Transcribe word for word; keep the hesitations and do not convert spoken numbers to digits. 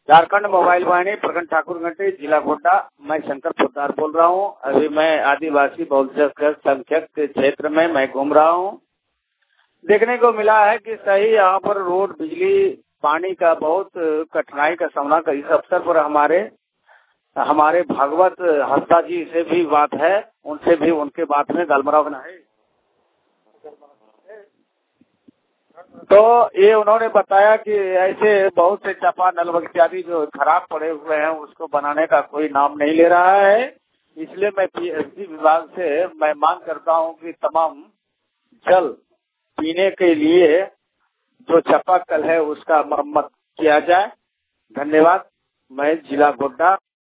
Jharkhand mobile वाहिनी, प्रखंड ठाकुरगंटी, जिला गोड्डा। मैं शंकर पोद्दार बोल रहा हूँ। अभी मैं आदिवासी बहुसंख्यक संख्यक के क्षेत्र में मैं घूम रहा हूँ। देखने को मिला है कि सही यहाँ पर रोड, बिजली, पानी का बहुत कठिनाई का सामना कर। इस अवसर पर हमारे हमारे भागवत हंसदा जी से भी बात है, उनसे भी उनके बात में गलमराव बना है। तो ये उन्होंने बताया कि ऐसे बहुत से चापा नल इत्यादि जो खराब पड़े हुए हैं उसको बनाने का कोई नाम नहीं ले रहा है। इसलिए मैं पीएचडी विभाग से मैं मांग करता हूं कि तमाम जल पीने के लिए जो चापाकल है उसका मरम्मत किया जाए। धन्यवाद। मैं जिला गोड्डा